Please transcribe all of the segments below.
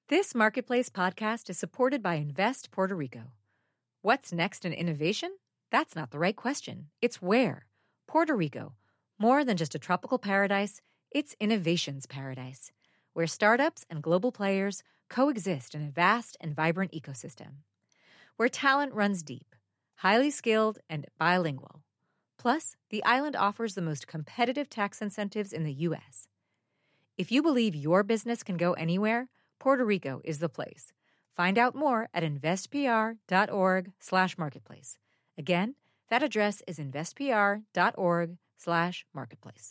This Marketplace podcast is supported by Invest Puerto Rico. What's next in innovation? That's not the right question. It's where. Puerto Rico. More than just a tropical paradise, it's innovation's paradise, where startups and global players coexist in a vast and vibrant ecosystem. Where talent runs deep, highly skilled, and bilingual. Plus, the island offers the most competitive tax incentives in the U.S. If you believe your business can go anywhere, Puerto Rico is the place. Find out more at investpr.org/marketplace. Again, that address is investpr.org/marketplace.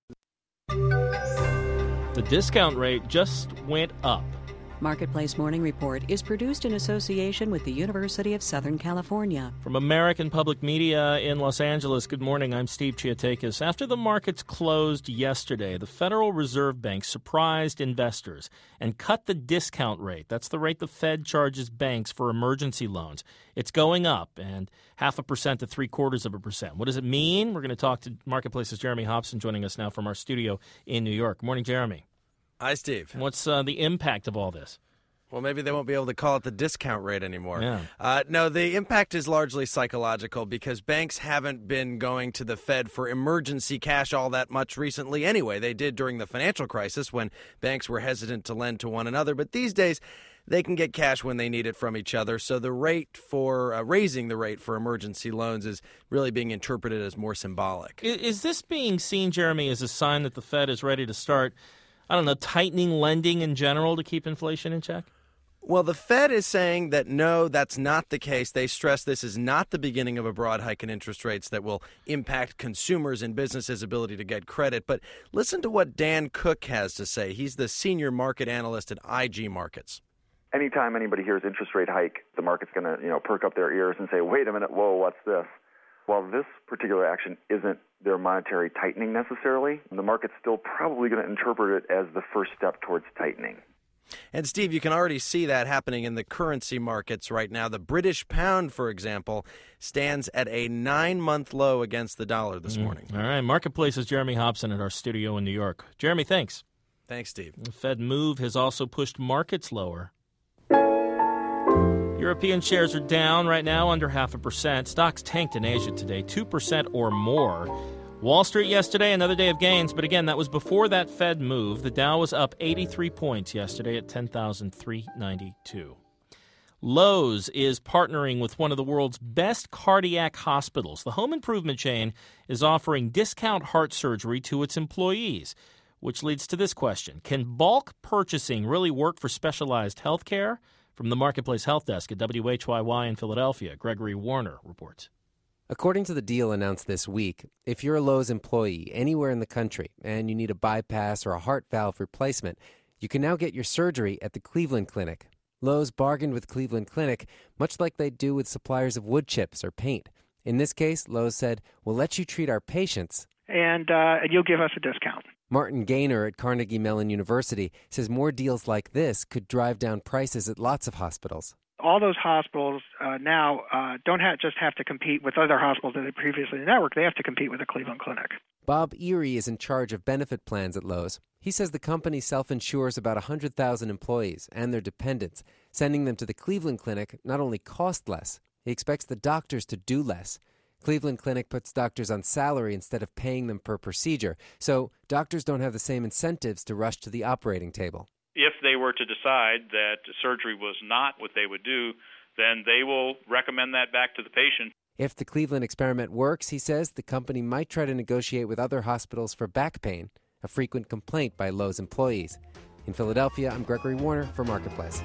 The discount rate just went up. Marketplace Morning Report is produced in association with the University of Southern California. From American Public Media in Los Angeles, good morning. I'm Steve Chiatakis. After the markets closed yesterday, the Federal Reserve Bank surprised investors and cut the discount rate. That's the rate the Fed charges banks for emergency loans. It's going up, and 0.5% to 0.75%. What does it mean? We're going to talk to Marketplace's Jeremy Hobson joining us now from our studio in New York. Good morning, Jeremy. Hi, Steve. What's the impact of all this? Well, maybe they won't be able to call it the discount rate anymore. Yeah. No, the impact is largely psychological because banks haven't been going to the Fed for emergency cash all that much recently anyway. They did during the financial crisis when banks were hesitant to lend to one another. But these days, they can get cash when they need it from each other. So the rate for raising the rate for emergency loans is really being interpreted as more symbolic. Is this being seen, Jeremy, as a sign that the Fed is ready to start, tightening lending in general to keep inflation in check? Well, the Fed is saying that no, that's not the case. They stress this is not the beginning of a broad hike in interest rates that will impact consumers and businesses' ability to get credit. But listen to what Dan Cook has to say. He's the senior market analyst at IG Markets. Anytime anybody hears interest rate hike, the market's going to, perk up their ears and say, wait a minute, whoa, what's this? While this particular action isn't their monetary tightening necessarily, the market's still probably going to interpret it as the first step towards tightening. And, Steve, you can already see that happening in the currency markets right now. The British pound, for example, stands at a 9-month low against the dollar this morning. All right. Marketplace's Jeremy Hobson at our studio in New York. Jeremy, thanks. Thanks, Steve. The Fed move has also pushed markets lower. European shares are down right now, under 0.5%. Stocks tanked in Asia today, 2% or more. Wall Street yesterday, another day of gains, but again, that was before that Fed move. The Dow was up 83 points yesterday at 10,392. Lowe's is partnering with one of the world's best cardiac hospitals. The home improvement chain is offering discount heart surgery to its employees, which leads to this question. Can bulk purchasing really work for specialized health care? From the Marketplace Health Desk at WHYY in Philadelphia, Gregory Warner reports. According to the deal announced this week, if you're a Lowe's employee anywhere in the country and you need a bypass or a heart valve replacement, you can now get your surgery at the Cleveland Clinic. Lowe's bargained with Cleveland Clinic, much like they do with suppliers of wood chips or paint. In this case, Lowe's said, we'll let you treat our patients. And you'll give us a discount. Martin Gaynor at Carnegie Mellon University says more deals like this could drive down prices at lots of hospitals. All those hospitals now don't just have to compete with other hospitals that had previously networked. They have to compete with the Cleveland Clinic. Bob Erie is in charge of benefit plans at Lowe's. He says the company self-insures about 100,000 employees and their dependents. Sending them to the Cleveland Clinic not only cost less, he expects the doctors to do less. Cleveland Clinic puts doctors on salary instead of paying them per procedure, so doctors don't have the same incentives to rush to the operating table. If they were to decide that surgery was not what they would do, then they will recommend that back to the patient. If the Cleveland experiment works, he says, the company might try to negotiate with other hospitals for back pain, a frequent complaint by Lowe's employees. In Philadelphia, I'm Gregory Warner for Marketplace.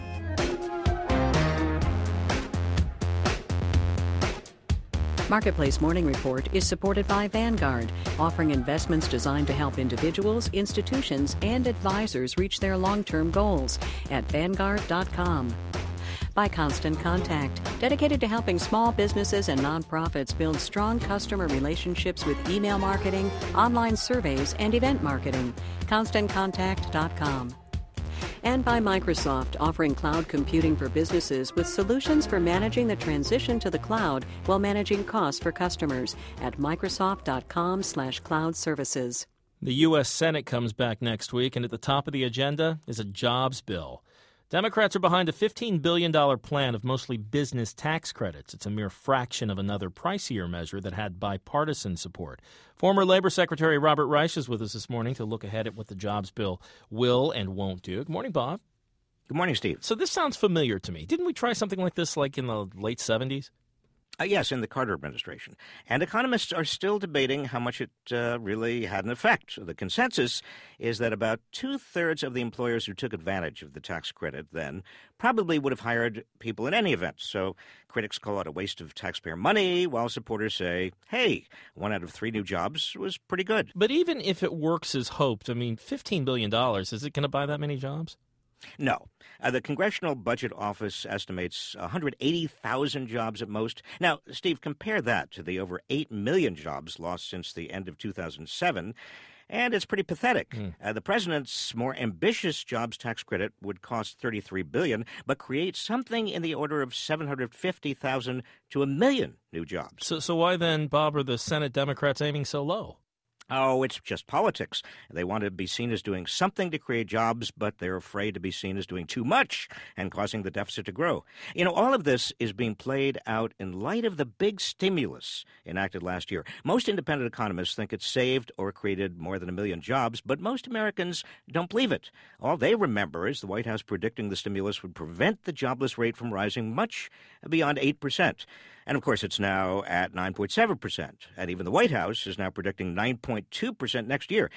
Marketplace Morning Report is supported by Vanguard, offering investments designed to help individuals, institutions, and advisors reach their long-term goals at Vanguard.com. By Constant Contact, dedicated to helping small businesses and nonprofits build strong customer relationships with email marketing, online surveys, and event marketing. ConstantContact.com. And by Microsoft, offering cloud computing for businesses with solutions for managing the transition to the cloud while managing costs for customers at Microsoft.com/cloud services. The U.S. Senate comes back next week, and at the top of the agenda is a jobs bill. Democrats are behind a $15 billion plan of mostly business tax credits. It's a mere fraction of another pricier measure that had bipartisan support. Former Labor Secretary Robert Reich is with us this morning to look ahead at what the jobs bill will and won't do. Good morning, Bob. Good morning, Steve. So this sounds familiar to me. Didn't we try something like this like in the late 70s? Yes, in the Carter administration. And economists are still debating how much it really had an effect. The consensus is that about two-thirds of the employers who took advantage of the tax credit then probably would have hired people in any event. So critics call it a waste of taxpayer money, while supporters say, hey, 1 out of 3 new jobs was pretty good. But even if it works as hoped, I mean, $15 billion, is it going to buy that many jobs? No. The Congressional Budget Office estimates 180,000 jobs at most. Now, Steve, compare that to the over 8 million jobs lost since the end of 2007, and it's pretty pathetic. The president's more ambitious jobs tax credit would cost $33 billion, but create something in the order of 750,000 to 1 million new jobs. So why then, Bob, are the Senate Democrats aiming so low? Oh, it's just politics. They want to be seen as doing something to create jobs, but they're afraid to be seen as doing too much and causing the deficit to grow. You know, all of this is being played out in light of the big stimulus enacted last year. Most independent economists think it saved or created more than 1 million jobs, but most Americans don't believe it. All they remember is the White House predicting the stimulus would prevent the jobless rate from rising much beyond 8%. And, of course, it's now at 9.7%. And even the White House is now predicting 9.2% next year.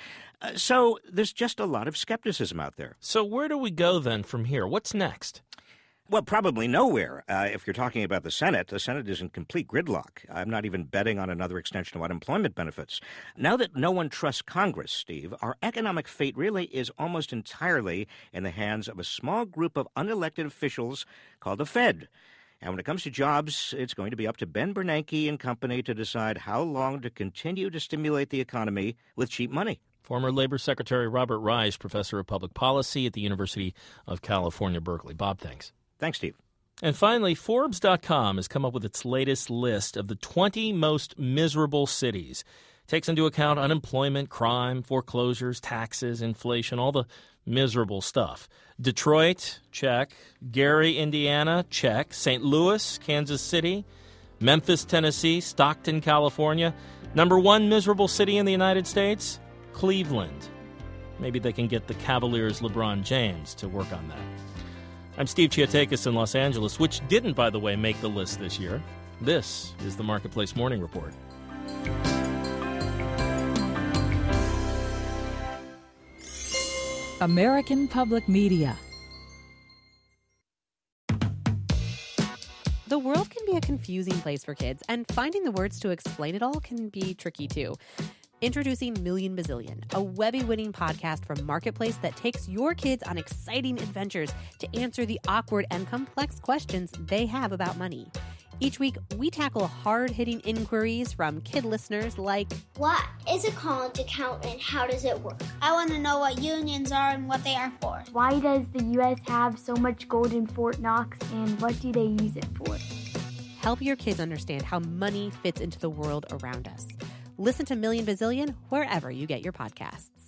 So there's just a lot of skepticism out there. So where do we go then from here? What's next? Well, probably nowhere. If you're talking about the Senate is in complete gridlock. I'm not even betting on another extension of unemployment benefits. Now that no one trusts Congress, Steve, our economic fate really is almost entirely in the hands of a small group of unelected officials called the Fed. And when it comes to jobs, it's going to be up to Ben Bernanke and company to decide how long to continue to stimulate the economy with cheap money. Former Labor Secretary Robert Reich, professor of public policy at the University of California, Berkeley. Bob, thanks. Thanks, Steve. And finally, Forbes.com has come up with its latest list of the 20 most miserable cities. It takes into account unemployment, crime, foreclosures, taxes, inflation, all the miserable stuff. Detroit, check. Gary, Indiana, check. St. Louis, Kansas City. Memphis, Tennessee. Stockton, California. Number 1 miserable city in the United States? Cleveland. Maybe they can get the Cavaliers' LeBron James to work on that. I'm Steve Chiatakis in Los Angeles, which didn't, by the way, make the list this year. This is the Marketplace Morning Report. American Public Media. The world can be a confusing place for kids, and finding the words to explain it all can be tricky too. Introducing Million Bazillion, a Webby-winning podcast from Marketplace that takes your kids on exciting adventures to answer the awkward and complex questions they have about money. Each week, we tackle hard-hitting inquiries from kid listeners like, what is a college account and how does it work? I want to know what unions are and what they are for. Why does the U.S. have so much gold in Fort Knox and what do they use it for? Help your kids understand how money fits into the world around us. Listen to Million Bazillion wherever you get your podcasts.